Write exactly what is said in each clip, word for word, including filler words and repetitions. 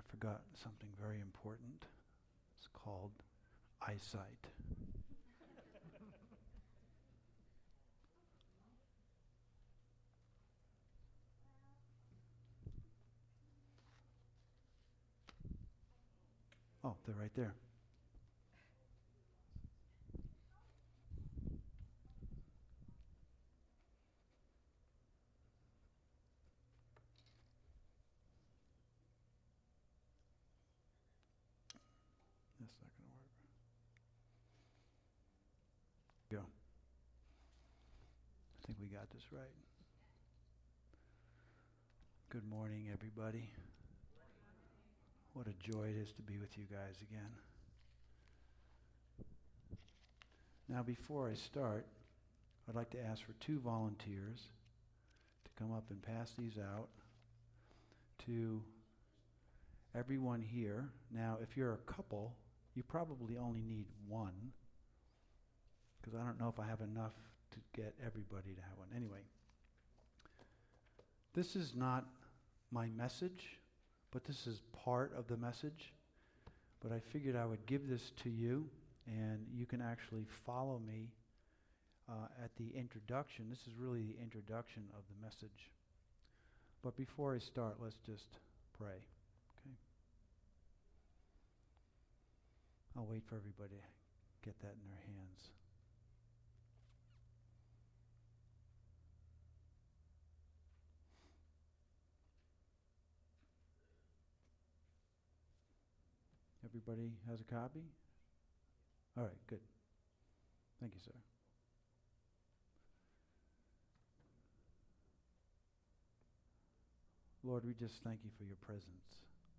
forgot something very important. It's called eyesight. Oh, they're right there. That's not going to work. Go. I think we got this right. Good morning, everybody. What a joy it is to be with you guys again. Now, before I start, I'd like to ask for two volunteers to come up and pass these out to everyone here. Now, if you're a couple, you probably only need one, because I don't know if I have enough to get everybody to have one. Anyway, this is not my message, but this is part of the message. But I figured I would give this to you, and you can actually follow me uh, at the introduction. This is really the introduction of the message. But before I start, let's just pray. Okay? I'll wait for everybody to get that in their hands. Everybody has a copy? All right, good. Thank you, sir. Lord, we just thank you for your presence.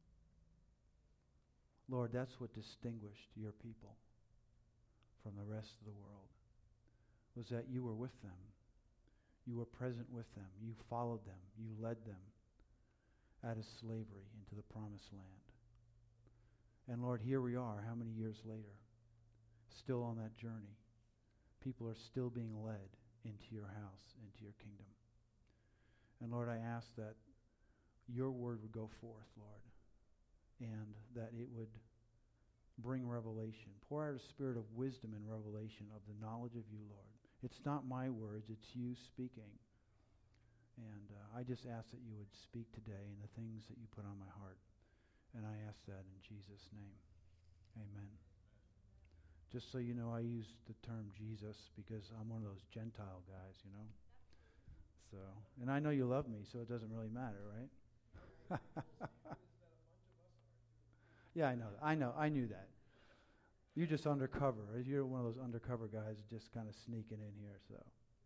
Lord, that's what distinguished your people from the rest of the world, was that you were with them. You were present with them. You followed them. You led them out of slavery into the promised land. And Lord, here we are, how many years later, still on that journey. People are still being led into your house, into your kingdom. And Lord, I ask that your word would go forth, Lord, and that it would bring revelation. Pour out a spirit of wisdom and revelation of the knowledge of you, Lord. It's not my words, it's you speaking. And uh, I just ask that you would speak today in the things that you put on my heart. And I ask that in Jesus' name. Amen. Just so you know, I use the term Jesus because I'm one of those Gentile guys, you know. So, and I know you love me, so it doesn't really matter, right? Yeah, I know. I know. I knew that. You're just undercover. You're one of those undercover guys just kind of sneaking in here, so.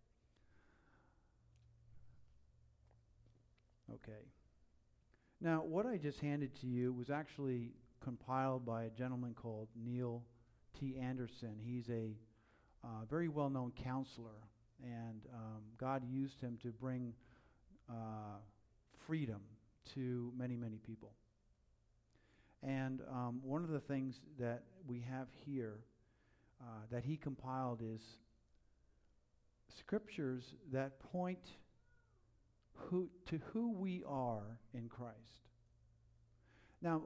Okay. Now, what I just handed to you was actually compiled by a gentleman called Neil T. Anderson. He's a uh, very well-known counselor, and um, God used him to bring uh, freedom to many, many people. And um, one of the things that we have here uh, that he compiled is scriptures that point Who, to who we are in Christ. Now,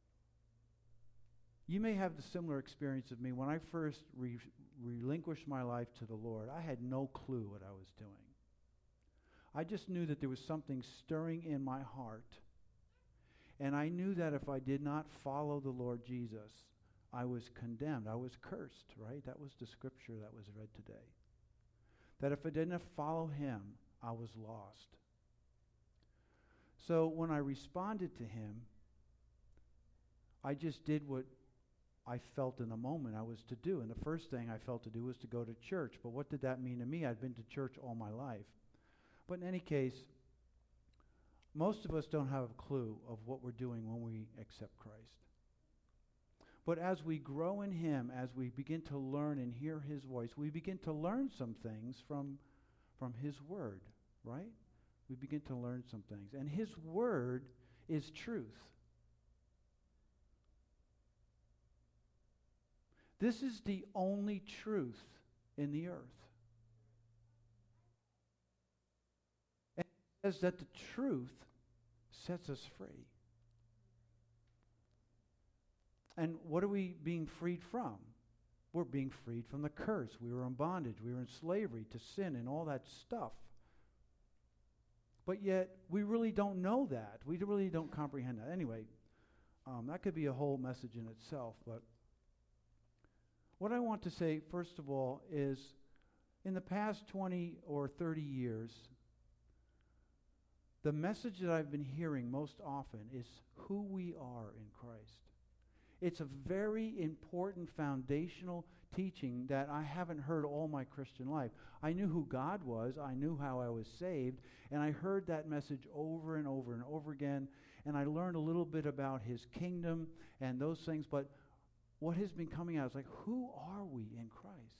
you may have the similar experience of me. When I first re- relinquished my life to the Lord, I had no clue what I was doing. I just knew that there was something stirring in my heart. And I knew that if I did not follow the Lord Jesus, I was condemned. I was cursed, right? That was the scripture that was read today. That if I didn't follow him, I was lost. So when I responded to him, I just did what I felt in the moment I was to do. And the first thing I felt to do was to go to church. But what did that mean to me? I'd been to church all my life. But in any case, most of us don't have a clue of what we're doing when we accept Christ. But as we grow in him, as we begin to learn and hear his voice, we begin to learn some things from, from his word, right? We begin to learn some things. And his word is truth. This is the only truth in the earth. And it says that the truth sets us free. And what are we being freed from? We're being freed from the curse. We were in bondage. We were in slavery to sin and all that stuff. But yet, we really don't know that. We really don't comprehend that. Anyway, um, that could be a whole message in itself. But what I want to say, first of all, is in the past twenty or thirty years, the message that I've been hearing most often is who we are in Christ. It's a very important foundational teaching that I haven't heard all my Christian life. I knew who God was. I knew how I was saved. And I heard that message over and over and over again. And I learned a little bit about his kingdom and those things. But what has been coming out is like, who are we in Christ?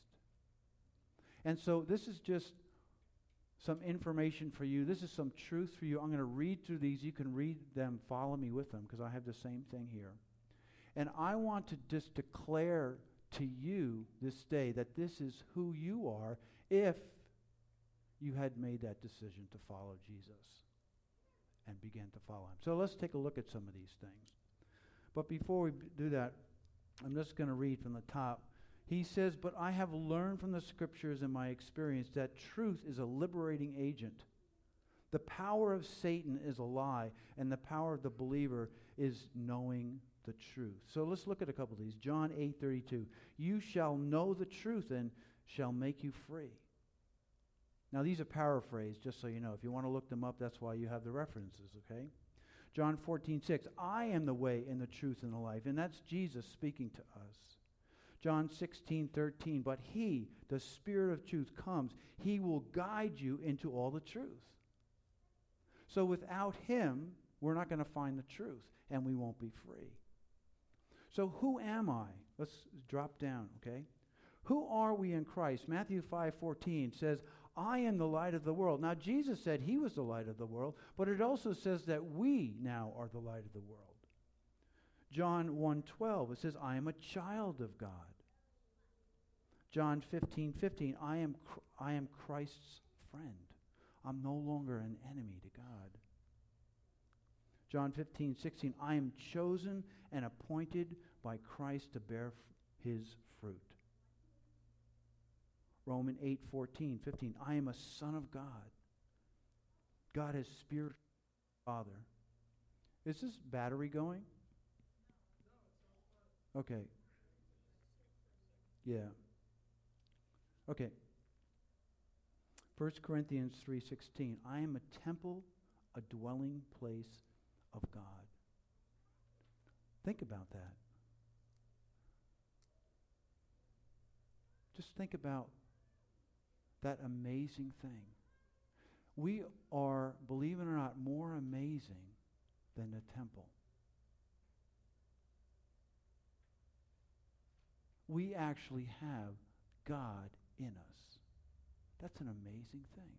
And so this is just some information for you. This is some truth for you. I'm going to read through these. You can read them. Follow me with them because I have the same thing here. And I want to just declare to you this day that this is who you are if you had made that decision to follow Jesus and begin to follow him. So let's take a look at some of these things. But before we b- do that, I'm just going to read from the top. He says, "But I have learned from the scriptures and my experience that truth is a liberating agent. The power of Satan is a lie, and the power of the believer is knowing the truth." So let's look at a couple of these. John eight thirty-two. "You shall know the truth and shall make you free." Now these are paraphrased, just so you know. If you want to look them up, that's why you have the references, okay? John fourteen six. "I am the way and the truth and the life." And that's Jesus speaking to us. John sixteen thirteen. "But he, the Spirit of truth, comes. He will guide you into all the truth." So without him, we're not going to find the truth, and we won't be free. So who am I? Let's drop down, okay? Who are we in Christ? Matthew five fourteen says, "I am the light of the world." Now, Jesus said he was the light of the world, but it also says that we now are the light of the world. John one twelve, it says, "I am a child of God." John fifteen fifteen, I am Cr- I am Christ's friend. I'm no longer an enemy to God. John fifteen sixteen, "I am chosen and appointed by Christ to bear f- his fruit." Romans eight fourteen fifteen, "I am a son of God." God has spirit Father. Is this battery going? Okay. Yeah. Okay. First Corinthians three sixteen, "I am a temple, a dwelling place of God." Think about that. Just think about that amazing thing. We are, believe it or not, more amazing than the temple. We actually have God in us. That's an amazing thing.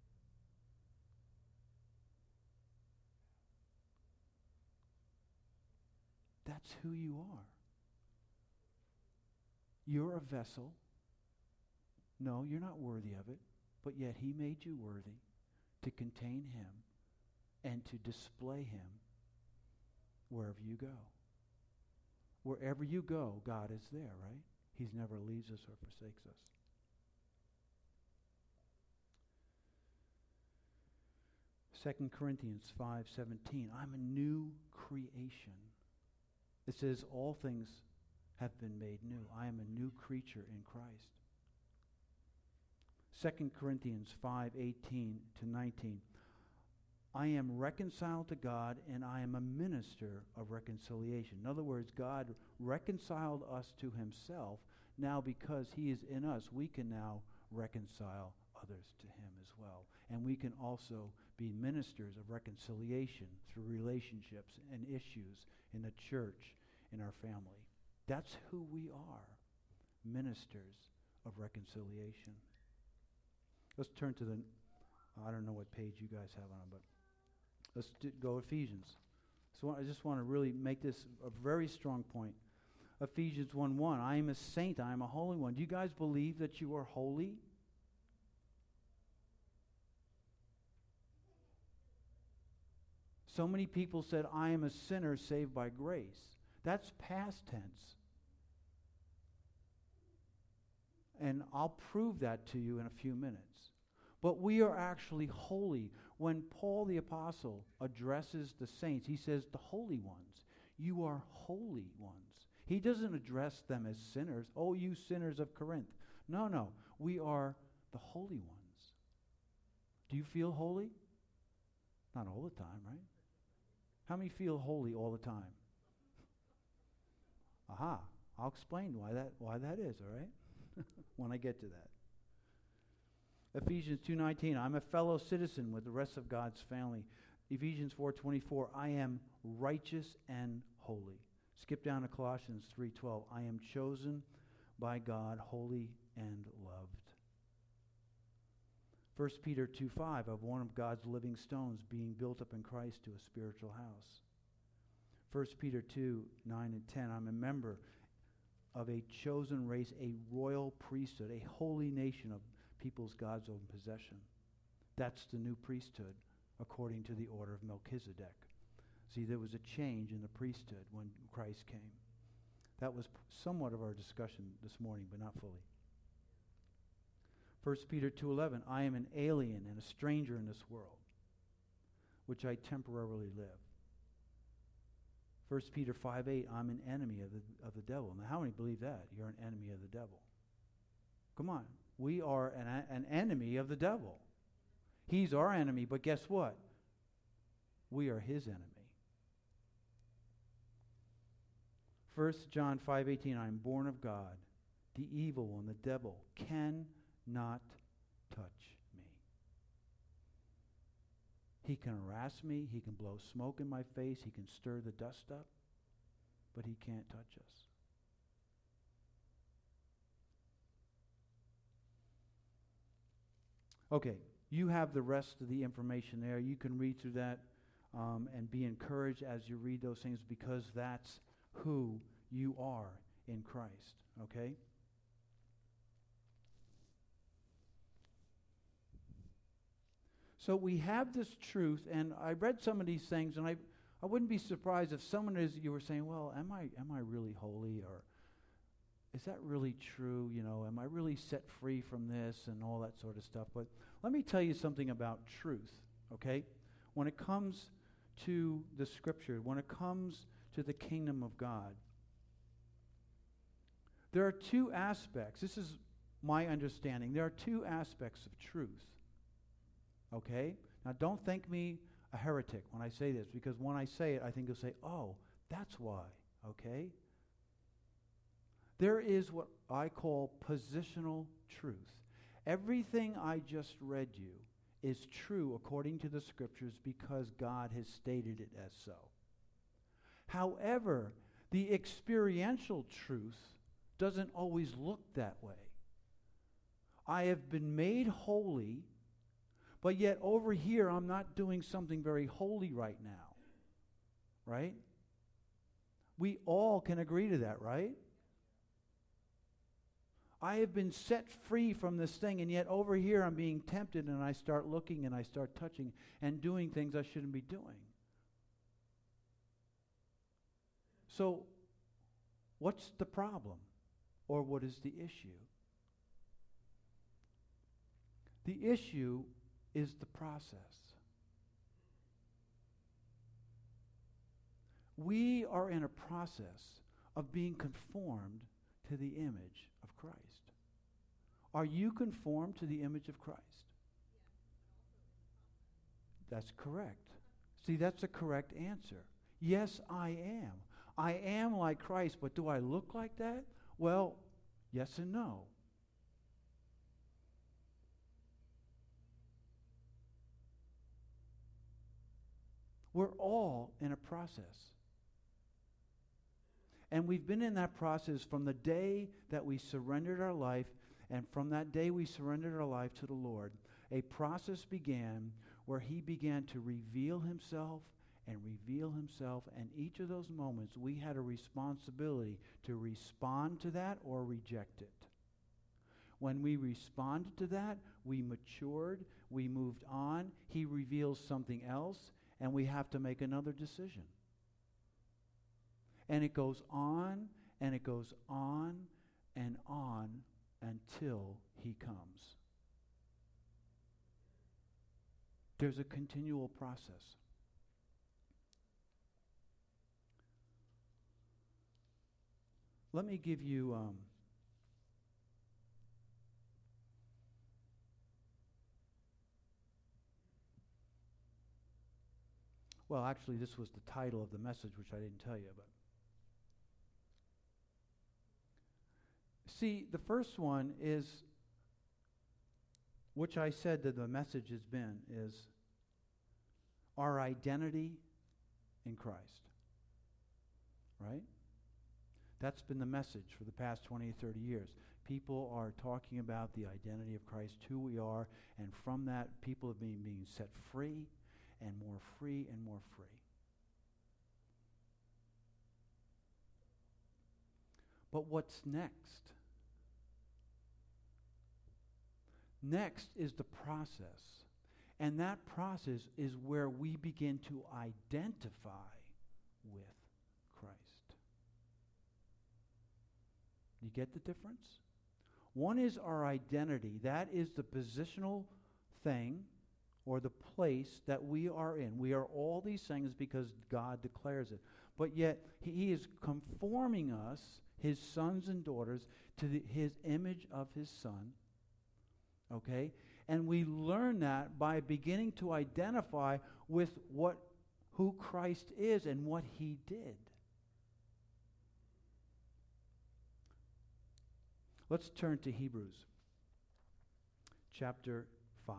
That's who you are. You're a vessel. No, you're not worthy of it, but yet he made you worthy to contain him and to display him wherever you go. Wherever you go, God is there, right? He never leaves us or forsakes us. Second Corinthians five seventeen, "I'm a new creation." It says all things have been made new. I am a new creature in Christ. Second Corinthians five eighteen to nineteen, "I am reconciled to God, and I am a minister of reconciliation." In other words, God reconciled us to himself. Now because he is in us, we can now reconcile others to him as well. And we can also be ministers of reconciliation through relationships and issues in the church, in our family. That's who we are, ministers of reconciliation. Let's turn to the, I don't know what page you guys have on, but let's do, go Ephesians. So I just want to really make this a very strong point. Ephesians one one, "I am a saint, I am a holy one." Do you guys believe that you are holy? So many people said, "I am a sinner saved by grace." That's past tense. And I'll prove that to you in a few minutes. But we are actually holy. When Paul the Apostle addresses the saints, he says, the holy ones, you are holy ones. He doesn't address them as sinners. Oh, you sinners of Corinth. No, no. We are the holy ones. Do you feel holy? Not all the time, right? How many feel holy all the time? Aha. I'll explain why that why that is, all right? When I get to that. Ephesians two nineteen, I'm a fellow citizen with the rest of God's family. Ephesians four twenty-four, I am righteous and holy. Skip down to Colossians three twelve, I am chosen by God, holy and loved. First Peter two five, of one of God's living stones being built up in Christ to a spiritual house. First Peter two nine and ten, I'm a member of a chosen race, a royal priesthood, a holy nation of people's God's own possession. That's the new priesthood according to the order of Melchizedek. See, there was a change in the priesthood when Christ came. That was p- somewhat of our discussion this morning, but not fully. First Peter two eleven, I am an alien and a stranger in this world, which I temporarily live. First Peter five eight, I'm an enemy of the, of the devil. Now, how many believe that? You're an enemy of the devil. Come on. We are an, a- an enemy of the devil. He's our enemy, but guess what? We are his enemy. First John five eighteen, I am born of God. The evil one, the devil, cannot touch me. He can harass me. He can blow smoke in my face. He can stir the dust up. But he can't touch us. Okay, you have the rest of the information there. You can read through that um, and be encouraged as you read those things, because that's who you are in Christ, okay? So we have this truth, and I read some of these things, and I, I wouldn't be surprised if someone is, you were saying, well, am I, am I really holy, or is that really true? You know, am I really set free from this and all that sort of stuff? But let me tell you something about truth, okay? When it comes to the Scripture, when it comes to the kingdom of God, there are two aspects. This is my understanding. There are two aspects of truth. Okay? Now, don't think me a heretic when I say this, because when I say it, I think you'll say, oh, that's why. Okay? There is what I call positional truth. Everything I just read you is true according to the Scriptures because God has stated it as so. However, the experiential truth doesn't always look that way. I have been made holy, but yet over here I'm not doing something very holy right now. Right? We all can agree to that, right? I have been set free from this thing, and yet over here I'm being tempted, and I start looking and I start touching and doing things I shouldn't be doing. So, what's the problem? Or what is the issue? The issue is the process. We are in a process of being conformed to the image of Christ. Are you conformed to the image of Christ? That's correct. See, that's a correct answer. Yes, I am. I am like Christ, but do I look like that? Well, yes and no. We're all in a process. And we've been in that process from the day that we surrendered our life, and from that day we surrendered our life to the Lord, a process began where he began to reveal himself and reveal himself, and each of those moments we had a responsibility to respond to that or reject it. When we responded to that, we matured, we moved on, he reveals something else, and we have to make another decision. And it goes on, and it goes on, and on, until he comes. There's a continual process. Let me give you um, well, actually, this was the title of the message, which I didn't tell you about. See, the first one is, which I said that the message has been, is our identity in Christ. Right? That's been the message for the past twenty or thirty years. People are talking about the identity of Christ, who we are, and from that, people have been being set free, and more free and more free. But what's next? Next is the process. And that process is where we begin to identify with Christ. You get the difference? One is our identity. That is the positional thing or the place that we are in. We are all these things because God declares it. But yet, he is conforming us, his sons and daughters, to the, his image of his Son. Okay? And we learn that by beginning to identify with what who Christ is and what he did. Let's turn to Hebrews chapter five.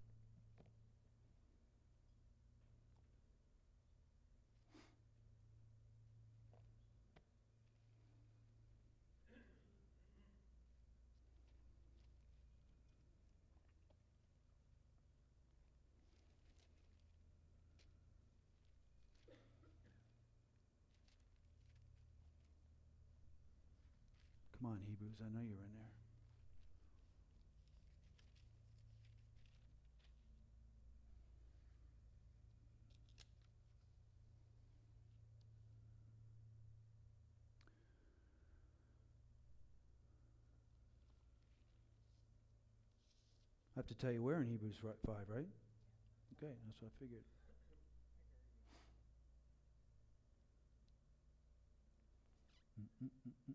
Come on, Hebrews, I know you're in there. I have to tell you where in Hebrews five, right? Okay, that's what I figured. Mm-mm-mm-mm.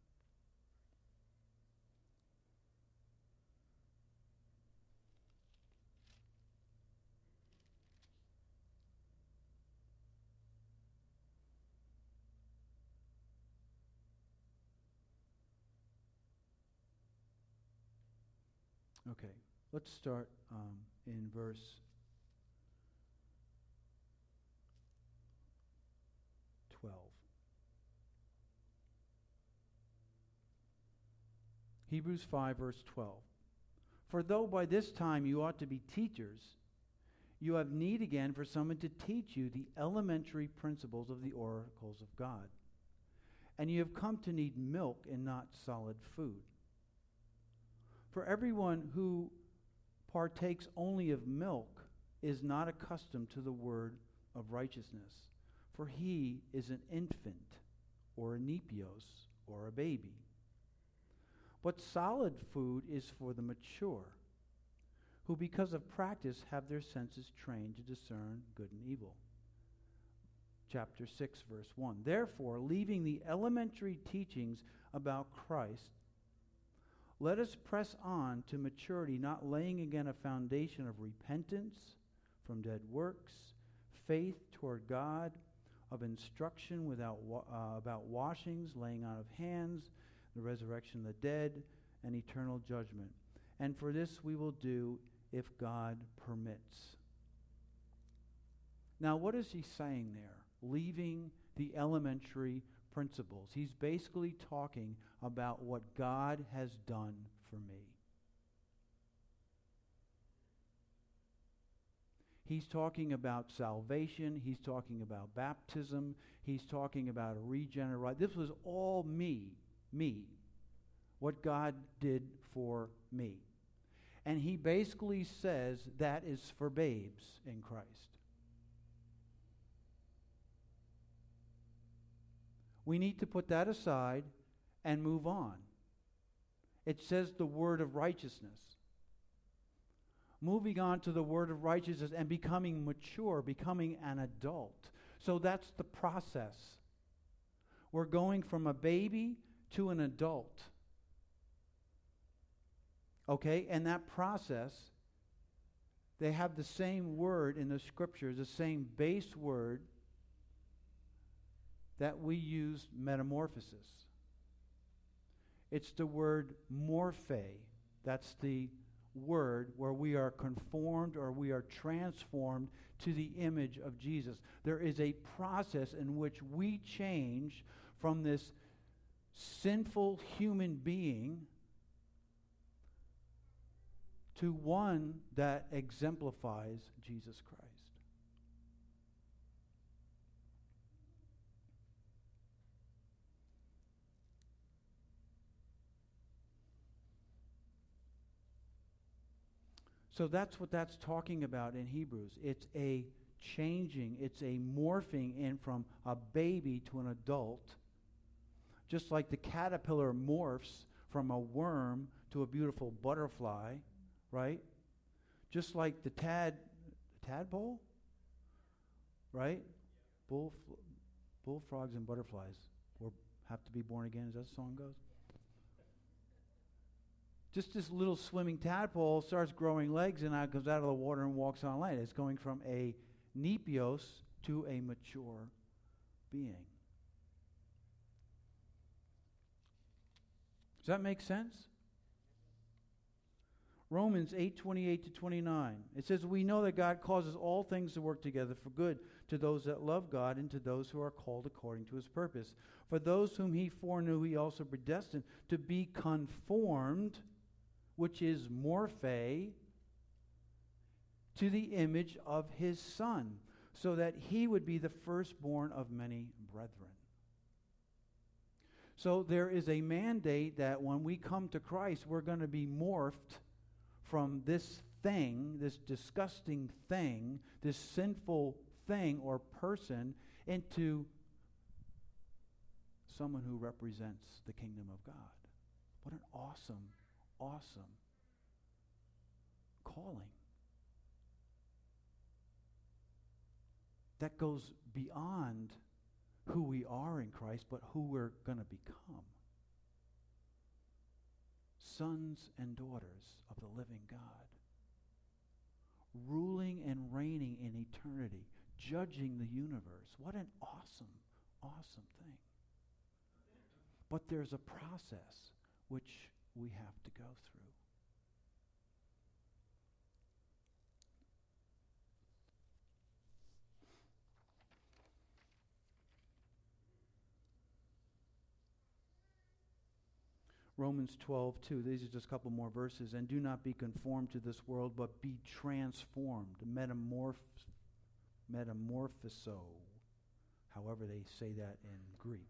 Okay, let's start um, in verse twelve. Hebrews five, verse twelve. For though by this time you ought to be teachers, you have need again for someone to teach you the elementary principles of the oracles of God. And you have come to need milk and not solid food. For everyone who partakes only of milk is not accustomed to the word of righteousness, for he is an infant, or a nepios, or a baby. But solid food is for the mature, who because of practice have their senses trained to discern good and evil. Chapter six, verse one. Therefore, leaving the elementary teachings about Christ, let us press on to maturity, not laying again a foundation of repentance from dead works, faith toward God, of instruction without wa- uh, about washings, laying on of hands, the resurrection of the dead, and eternal judgment. And for this we will do if God permits. Now, what is he saying there? Leaving the elementary principles. He's basically talking about what God has done for me. He's talking about salvation. He's talking about baptism. He's talking about a regeneration. This was all me, me, what God did for me. And he basically says that is for babes in Christ. We need to put that aside and move on. It says the word of righteousness. Moving on to the word of righteousness and becoming mature, becoming an adult. So that's the process. We're going from a baby to an adult. Okay? And that process, they have the same word in the scriptures, the same base word that we use metamorphosis. It's the word morphe. That's the word where we are conformed or we are transformed to the image of Jesus. There is a process in which we change from this sinful human being to one that exemplifies Jesus Christ. So that's what that's talking about in Hebrews. It's a changing, it's a morphing in from a baby to an adult. Just like the caterpillar morphs from a worm to a beautiful butterfly, right? Just like the tad, tadpole, right? Bull, bullfrogs and butterflies or have to be born again, as that song goes. Just this little swimming tadpole starts growing legs and out, comes out of the water and walks on land. It's going from a nepios to a mature being. Does that make sense? Romans eight twenty-eight to twenty-nine. It says, we know that God causes all things to work together for good to those that love God and to those who are called according to his purpose. For those whom he foreknew, he also predestined to be conformed, which is morphe, to the image of his Son, so that he would be the firstborn of many brethren. So there is a mandate that when we come to Christ, we're going to be morphed from this thing, this disgusting thing, this sinful thing or person, into someone who represents the kingdom of God. What an awesome, awesome calling. That goes beyond who we are in Christ, but who we're going to become. Sons and daughters of the living God. Ruling and reigning in eternity. Judging the universe. What an awesome, awesome thing. But there's a process which we have to go through. Romans twelve two. These are just a couple more verses. And do not be conformed to this world, but be transformed. Metamorph, metamorphoso. However they say that in Greek.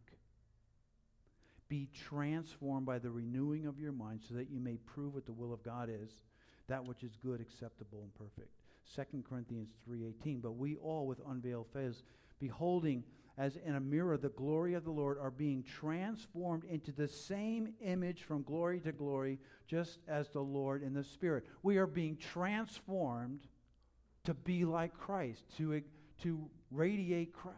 Be transformed by the renewing of your mind so that you may prove what the will of God is, that which is good, acceptable, and perfect. Second Corinthians three eighteen. But we all with unveiled face, beholding as in a mirror the glory of the Lord, are being transformed into the same image from glory to glory, just as the Lord in the Spirit. We are being transformed to be like Christ, to, to radiate Christ.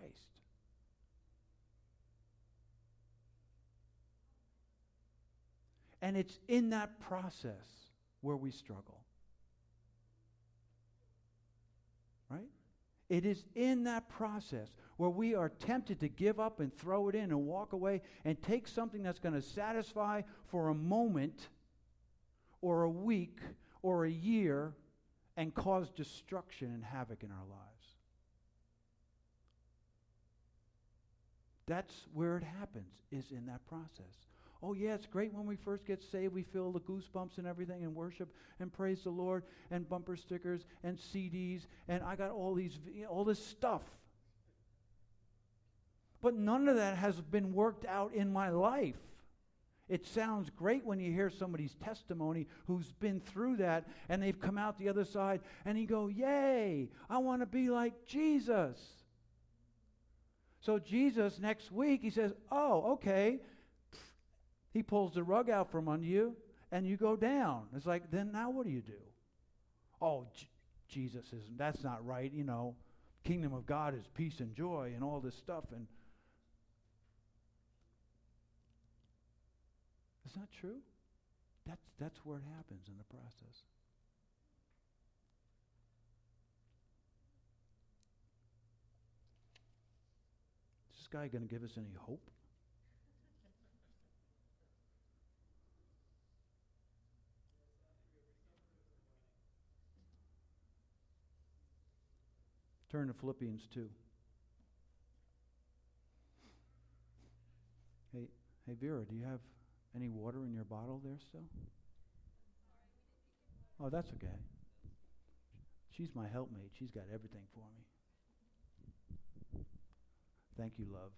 And it's in that process where we struggle. Right? It is in that process where we are tempted to give up and throw it in and walk away and take something that's going to satisfy for a moment or a week or a year and cause destruction and havoc in our lives. That's where it happens, is in that process. Oh, yeah, it's great when we first get saved. We feel the goosebumps and everything and worship and praise the Lord and bumper stickers and C Ds. And I got all these, all this stuff. But none of that has been worked out in my life. It sounds great when you hear somebody's testimony who's been through that and they've come out the other side and you go, yay, I want to be like Jesus. So Jesus, next week, he says, oh, okay. He pulls the rug out from under you, and you go down. It's like, then now what do you do? Oh, J- Jesus isn't, that's not right, you know. Kingdom of God is peace and joy and all this stuff. And it's not true. That's, that's where it happens in the process. Is this guy going to give us any hope? Turn to Philippians two. Hey, hey Vera, do you have any water in your bottle there still? Oh, that's okay. She's my helpmate. She's got everything for me. Thank you, love.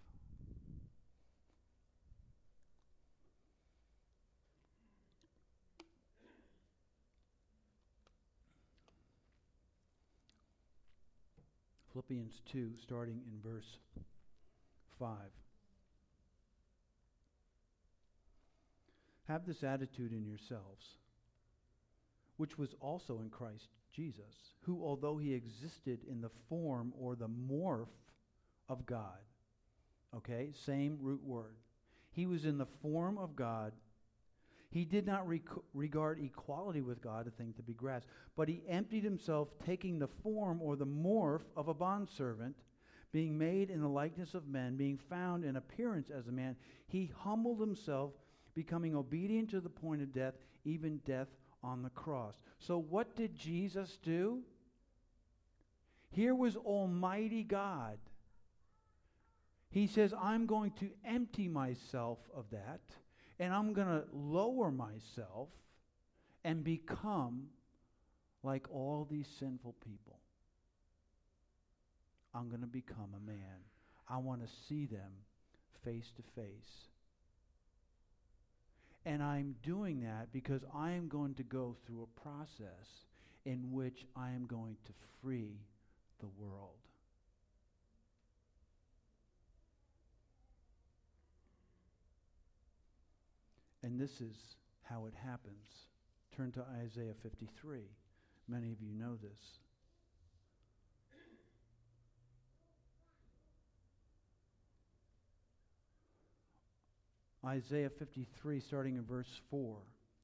Philippians two, starting in verse five. Have this attitude in yourselves, which was also in Christ Jesus, who, although he existed in the form or the morph of God, okay, same root word, he was in the form of God. He did not rec- regard equality with God a thing to be grasped, but he emptied himself, taking the form or the morph of a bondservant, being made in the likeness of men, being found in appearance as a man. He humbled himself, becoming obedient to the point of death, even death on the cross. So what did Jesus do? Here was Almighty God. He says, I'm going to empty myself of that, and I'm going to lower myself and become like all these sinful people. I'm going to become a man. I want to see them face to face. And I'm doing that because I am going to go through a process in which I am going to free the world. And this is how it happens. Turn to Isaiah fifty-three. Many of you know this. Isaiah fifty-three, starting in verse four.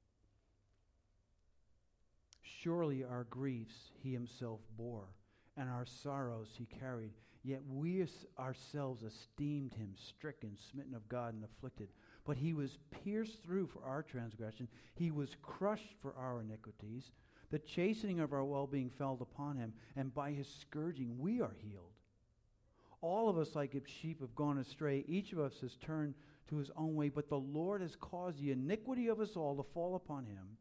Surely our griefs he himself bore, and our sorrows he carried. Yet we ourselves esteemed him stricken, smitten of God, and afflicted. But he was pierced through for our transgression. He was crushed for our iniquities. The chastening of our well-being fell upon him, and by his scourging we are healed. All of us, like sheep, have gone astray. Each of us has turned to his own way, but the Lord has caused the iniquity of us all to fall upon him.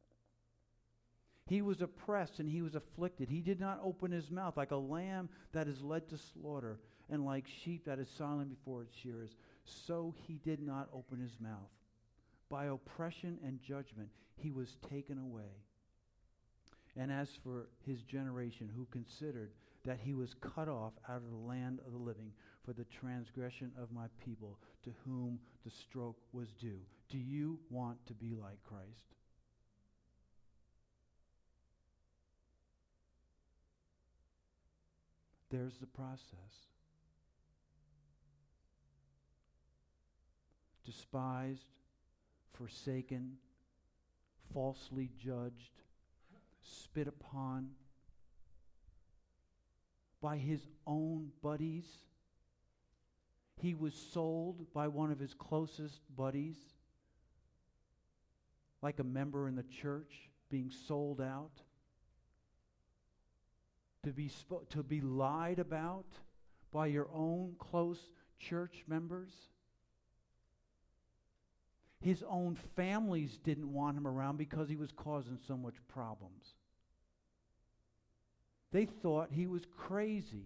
He was oppressed and he was afflicted. He did not open his mouth, like a lamb that is led to slaughter, and like sheep that is silent before its shearers. So he did not open his mouth. By oppression and judgment he was taken away. And as for his generation, who considered that he was cut off out of the land of the living for the transgression of my people, to whom the stroke was due. Do you want to be like Christ? There's the process. Despised, forsaken, falsely judged, spit upon by his own buddies. He was sold by one of his closest buddies, like a member in the church being sold out, to be spo- to be lied about by your own close church members. His own families didn't want him around because he was causing so much problems. They thought he was crazy.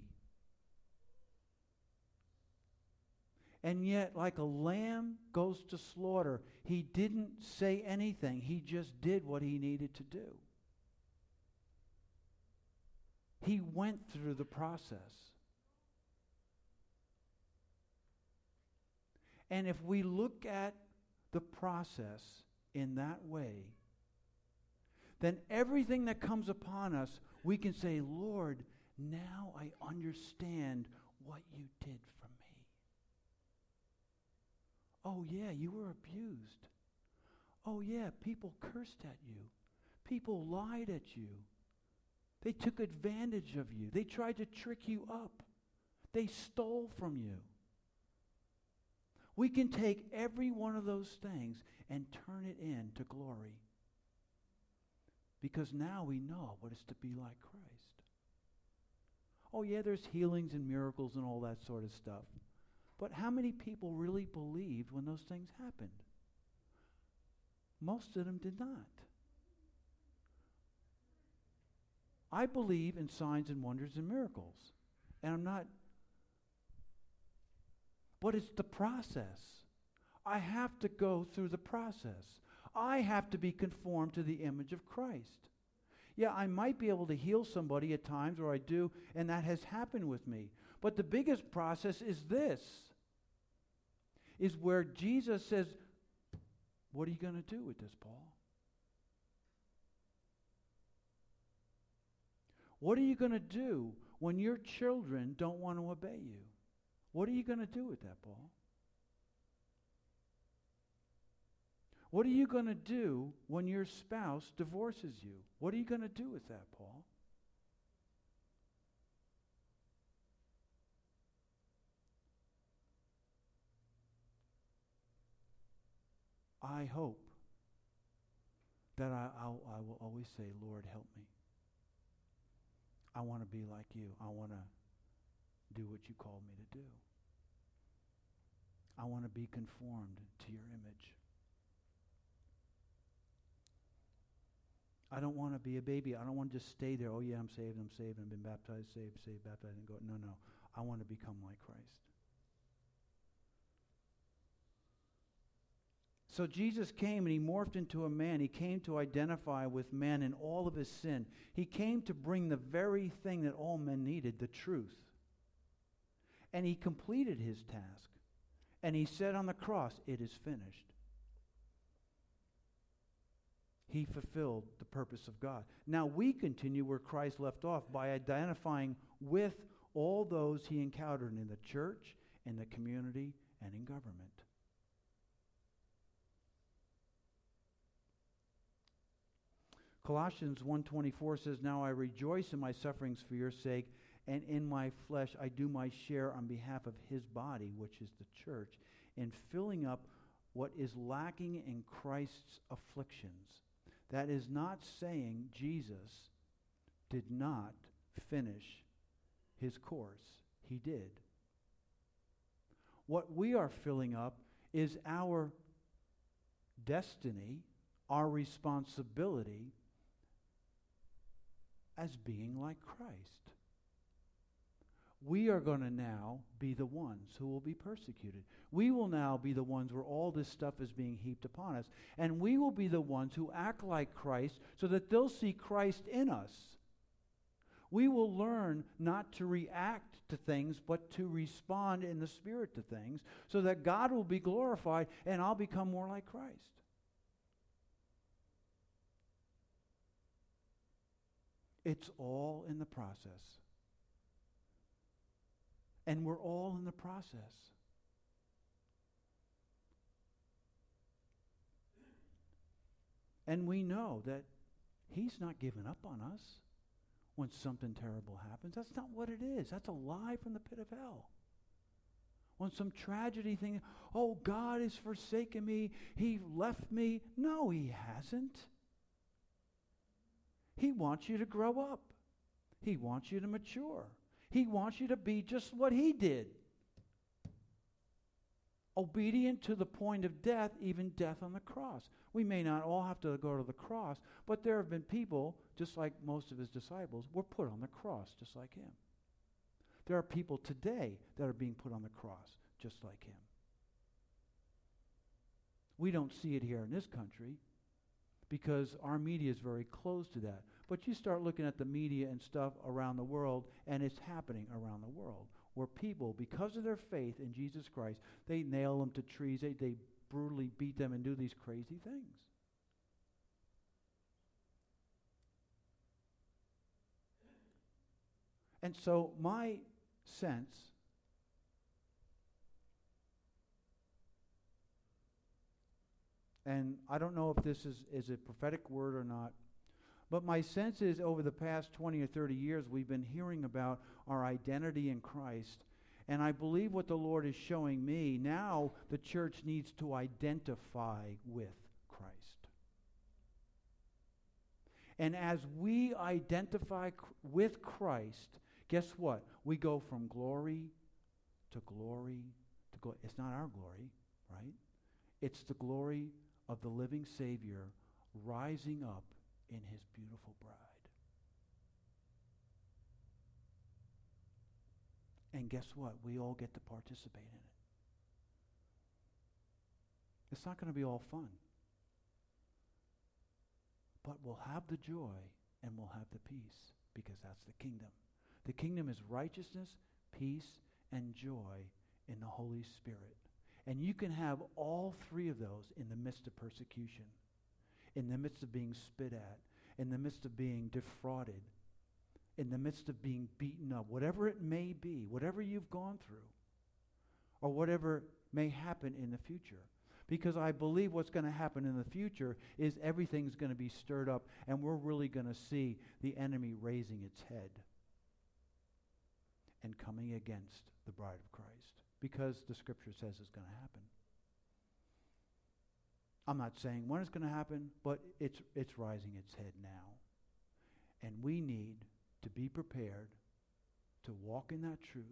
And yet, like a lamb goes to slaughter, he didn't say anything. He just did what he needed to do. He went through the process. And if we look at the process in that way, then everything that comes upon us, we can say, Lord, now I understand what you did for me. Oh yeah, you were abused. Oh yeah, people cursed at you. People lied at you. They took advantage of you. They tried to trick you up. They stole from you. We can take every one of those things and turn it into glory. Because now we know what it's to be like Christ. Oh yeah, there's healings and miracles and all that sort of stuff. But how many people really believed when those things happened? Most of them did not. I believe in signs and wonders and miracles. And I'm not, but it's the process. I have to go through the process. I have to be conformed to the image of Christ. Yeah, I might be able to heal somebody at times, or I do, and that has happened with me. But the biggest process is this, is where Jesus says, what are you going to do with this, Paul? What are you going to do when your children don't want to obey you? What are you going to do with that, Paul? What are you going to do when your spouse divorces you? What are you going to do with that, Paul? I hope that I, I'll, I will always say, Lord, help me. I want to be like you. I want to do what you called me to do. I want to be conformed to your image. I don't want to be a baby. I don't want to just stay there. Oh yeah, I'm saved, I'm saved, I've been baptized, saved, saved, baptized, and go. No, no. I want to become like Christ. So Jesus came and he morphed into a man. He came to identify with man in all of his sin. He came to bring the very thing that all men needed, the truth. And he completed his task. And he said on the cross, it is finished. He fulfilled the purpose of God. Now we continue where Christ left off by identifying with all those he encountered in the church, in the community, and in government. Colossians one twenty-four says, now I rejoice in my sufferings for your sake, and in my flesh I do my share on behalf of his body, which is the church, in filling up what is lacking in Christ's afflictions. That is not saying Jesus did not finish his course. He did. What we are filling up is our destiny, our responsibility as being like Christ. We are going to now be the ones who will be persecuted. We will now be the ones where all this stuff is being heaped upon us. And we will be the ones who act like Christ so that they'll see Christ in us. We will learn not to react to things, but to respond in the Spirit to things so that God will be glorified and I'll become more like Christ. It's all in the process. And we're all in the process. And we know that he's not giving up on us when something terrible happens. That's not what it is. That's a lie from the pit of hell. When some tragedy thing, oh, God has forsaken me, he left me. No, he hasn't. He wants you to grow up. He wants you to mature. He wants you to be just what he did. Obedient to the point of death, even death on the cross. We may not all have to go to the cross, but there have been people, just like most of his disciples, were put on the cross just like him. There are people today that are being put on the cross just like him. We don't see it here in this country because our media is very close to that. But you start looking at the media and stuff around the world, and it's happening around the world, where people, because of their faith in Jesus Christ, they nail them to trees, they, they brutally beat them and do these crazy things. And so my sense, and I don't know if this is, is a prophetic word or not, but my sense is over the past twenty or thirty years, we've been hearing about our identity in Christ. And I believe what the Lord is showing me, now the church needs to identify with Christ. And as we identify cr- with Christ, guess what? We go from glory to glory to glory. It's not our glory, right? It's the glory of the living Savior rising up in his beautiful bride. And guess what? We all get to participate in it. It's not going to be all fun. But we'll have the joy and we'll have the peace, because that's the kingdom. The kingdom is righteousness, peace, and joy in the Holy Spirit. And you can have all three of those in the midst of persecution, in the midst of being spit at, in the midst of being defrauded, in the midst of being beaten up, whatever it may be, whatever you've gone through, or whatever may happen in the future. Because I believe what's going to happen in the future is everything's going to be stirred up, and we're really going to see the enemy raising its head and coming against the bride of Christ, because the scripture says it's going to happen. I'm not saying when it's going to happen, but it's it's rising its head now. And we need to be prepared to walk in that truth,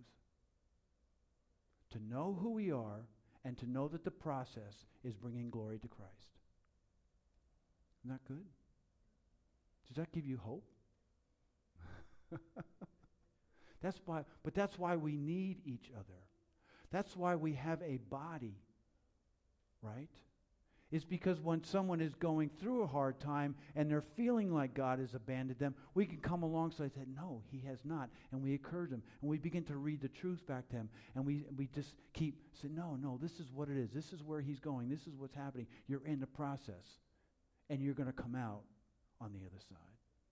to know who we are, and to know that the process is bringing glory to Christ. Isn't that good? Does that give you hope? That's why, but that's why we need each other. That's why we have a body, right? It's because when someone is going through a hard time and they're feeling like God has abandoned them, we can come alongside and say, no, he has not. And we encourage them. And we begin to read the truth back to him. And we, we just keep saying, no, no, this is what it is. This is where he's going. This is what's happening. You're in the process. And you're going to come out on the other side.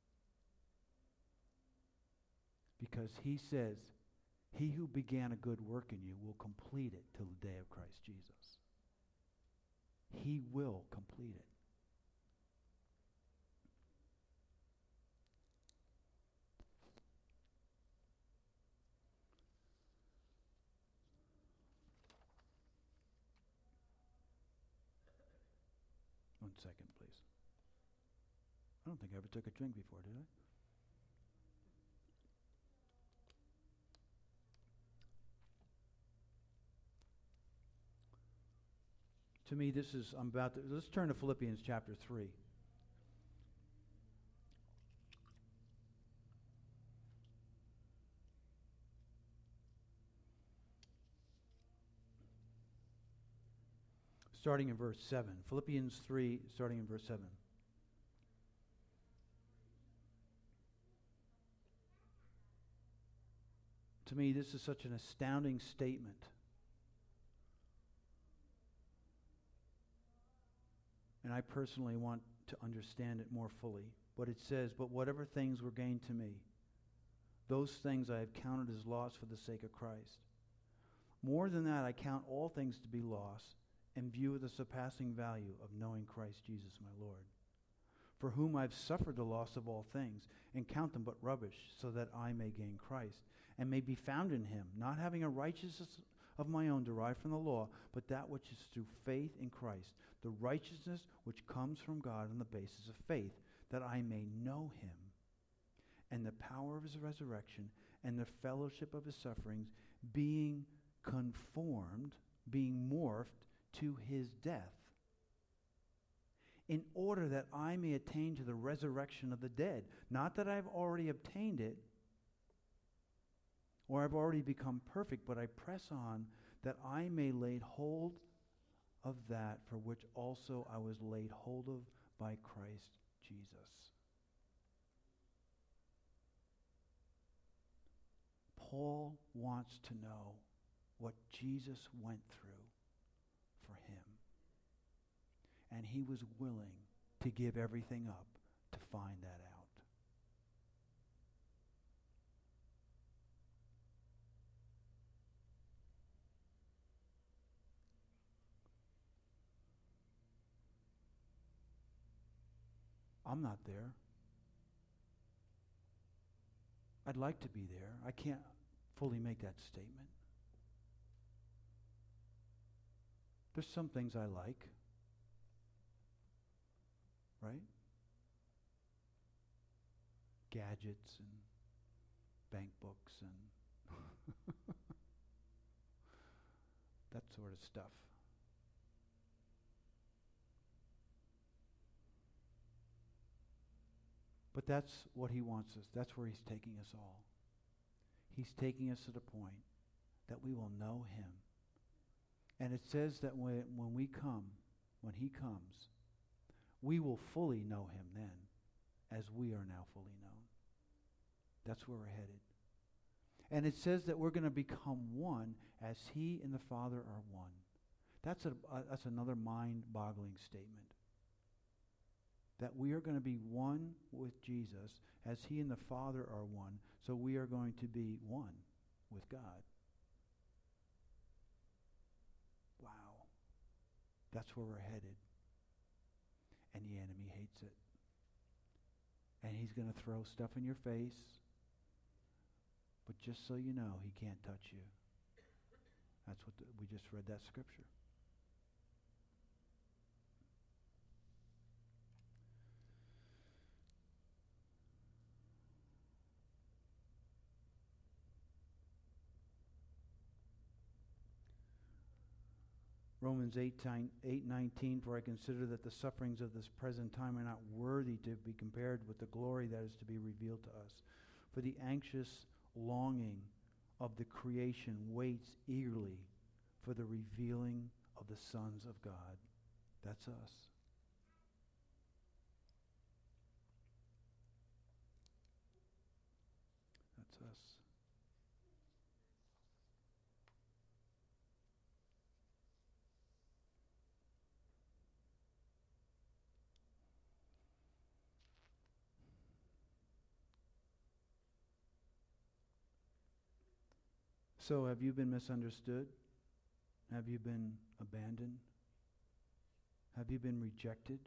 Because he says, he who began a good work in you will complete it till the day of Christ Jesus. He will complete it. One second, please. I don't think I ever took a drink before, did I? To me, this is, I'm about to, let's turn to Philippians chapter three. Starting in verse seven. Philippians three, starting in verse seven. To me, this is such an astounding statement. And I personally want to understand it more fully. But it says, but whatever things were gained to me, those things I have counted as loss for the sake of Christ. More than that, I count all things to be loss in view of the surpassing value of knowing Christ Jesus my Lord, for whom I've suffered the loss of all things, and count them but rubbish, so that I may gain Christ, and may be found in him, not having a righteousness of my own derived from the law, but that which is through faith in Christ, the righteousness which comes from God on the basis of faith, that I may know him, and the power of his resurrection, and the fellowship of his sufferings, being conformed, being morphed to his death, in order that I may attain to the resurrection of the dead. Not that I've already obtained it, or I've already become perfect, but I press on that I may lay hold of that for which also I was laid hold of by Christ Jesus. Paul wants to know what Jesus went through for him. And he was willing to give everything up to find that out. I'm not there. I'd like to be there. I can't fully make that statement. There's some things I like, right? Gadgets and bank books and that sort of stuff. But that's what he wants us. That's where he's taking us all. He's taking us to the point that we will know him. And it says that when, when we come, when he comes, we will fully know him then, as we are now fully known. That's where we're headed. And it says that we're going to become one as he and the Father are one. That's, a, uh, that's another mind-boggling statement. That we are going to be one with Jesus as he and the Father are one, so we are going to be one with God. Wow. That's where we're headed. And the enemy hates it. And he's going to throw stuff in your face, but just so you know, he can't touch you. That's what the, we just read that scripture. Romans eight nineteen, for I consider that the sufferings of this present time are not worthy to be compared with the glory that is to be revealed to us. For the anxious longing of the creation waits eagerly for the revealing of the sons of God. That's us. That's us. So have you been misunderstood? Have you been abandoned? Have you been rejected?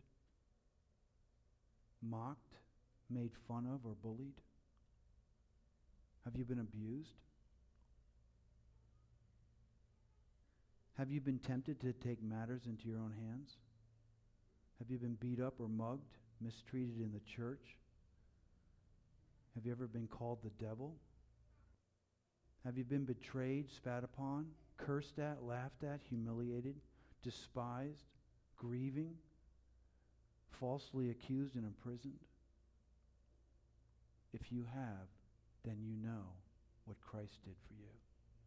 Mocked? Made fun of or bullied? Have you been abused? Have you been tempted to take matters into your own hands? Have you been beat up or mugged, mistreated in the church? Have you ever been called the devil? Have you been betrayed, spat upon, cursed at, laughed at, humiliated, despised, grieving, falsely accused and imprisoned? If you have, then you know what Christ did for you.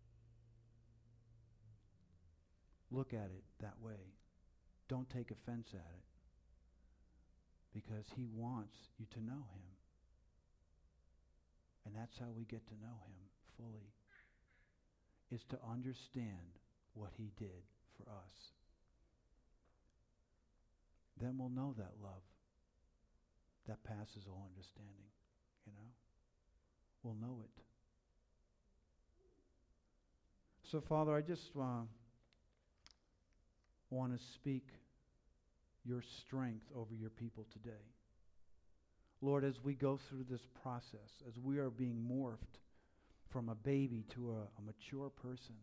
Look at it that way. Don't take offense at it, because he wants you to know him. And that's how we get to know him fully, is to understand what he did for us. Then we'll know that love that passes all understanding, you know? We'll know it. So, Father, I just uh, want to speak your strength over your people today. Lord, as we go through this process, as we are being morphed from a baby to a, a mature person,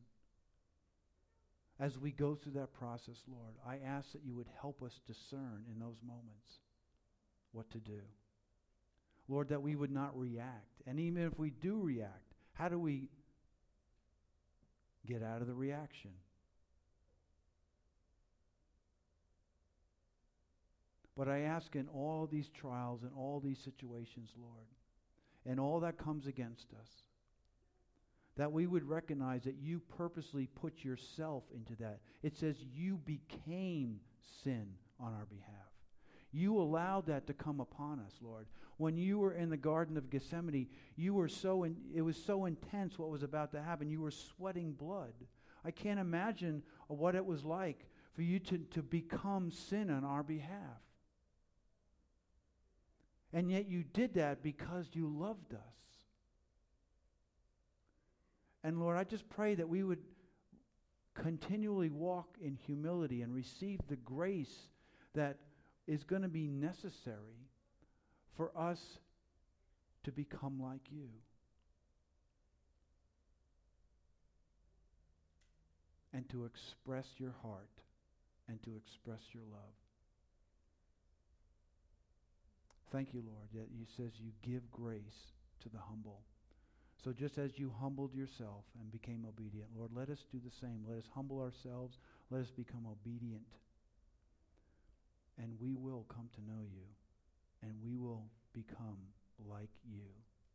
as we go through that process, Lord, I ask that you would help us discern in those moments what to do. Lord, that we would not react. And even if we do react, how do we get out of the reaction? But I ask in all these trials and all these situations, Lord, and all that comes against us, that we would recognize that you purposely put yourself into that. It says you became sin on our behalf. You allowed that to come upon us, Lord. When you were in the Garden of Gethsemane, you were so in, it was so intense what was about to happen. You were sweating blood. I can't imagine what it was like for you to, to become sin on our behalf. And yet you did that because you loved us. And Lord, I just pray that we would continually walk in humility and receive the grace that is going to be necessary for us to become like you. And to express your heart and to express your love. Thank you, Lord, that you says you give grace to the humble. So just as you humbled yourself and became obedient, Lord, let us do the same. Let us humble ourselves. Let us become obedient. And we will come to know you. And we will become like you.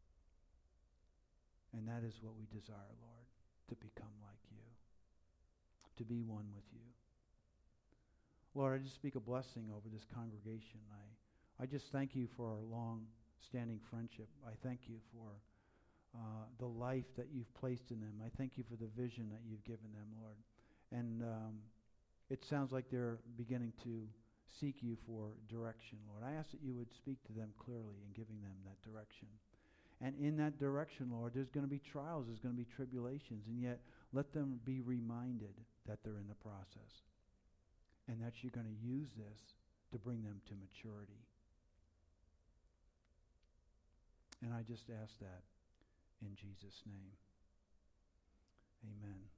And that is what we desire, Lord, to become like you. To be one with you. Lord, I just speak a blessing over this congregation. I, I just thank you for our long-standing friendship. I thank you for uh, the life that you've placed in them. I thank you for the vision that you've given them, Lord. And um, it sounds like they're beginning to seek you for direction, Lord. I ask that you would speak to them clearly in giving them that direction. And in that direction, Lord, there's going to be trials, there's going to be tribulations, and yet let them be reminded that they're in the process and that you're going to use this to bring them to maturity. And I just ask that in Jesus' name. Amen.